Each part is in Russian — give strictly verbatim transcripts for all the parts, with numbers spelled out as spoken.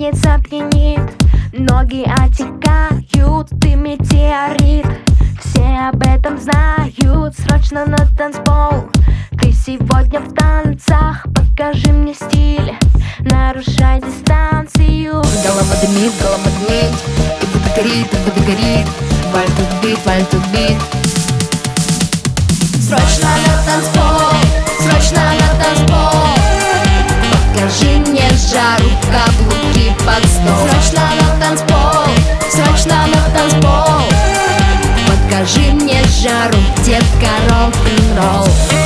пятница пьянит, ноги отекают, ты метеорит. Все об этом знают, срочно на танцпол. Ты сегодня в танцах, покажи мне стиль, нарушай дистанцию. Голова дымит, голова дымит, и будто горит, и будто горит. Валь тут бит, валь тут бит. Срочно на танцпол, срочно на танцпол. Покажи мне жару, каблуки под стол. Срочно на танцпол, срочно на танцпол. Покажи мне жару, детка, рок-н-ролл.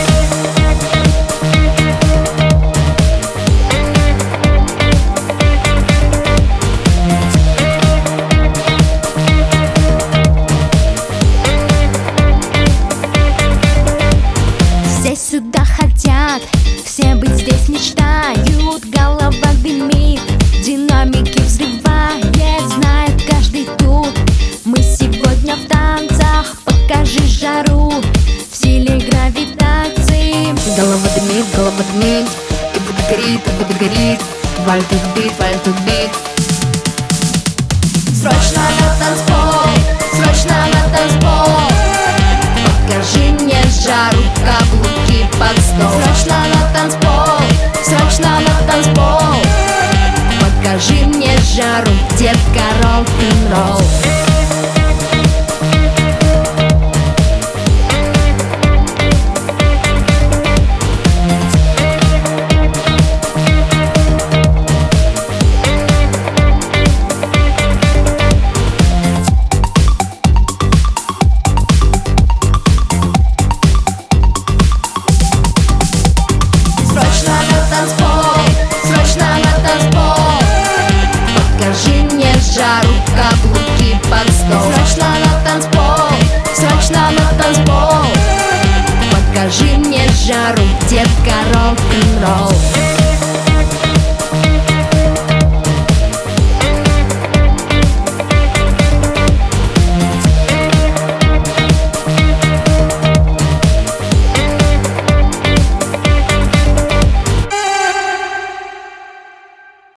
Все сюда хотят, все быть здесь мечтают. Голова дымит, динамики взрывает, знает каждый тут. Мы сегодня в танцах, покажи жару, в силе гравитации. Голова дымит, голова дымит, и будто горит, и будто горит. Валь тут бит, валь тут бит. Срочно на танцпол, срочно на танцпол. Покажи мне жару, каблуки под стол. Срочно на танцпол, срочно на танцпол. Покажи мне жару, детка, рок-н-ролл. Покажи мне жару, каблуки под стол. Срочно на танцпол, срочно на танцпол. Покажи мне жару, детка, рок-н-ролл.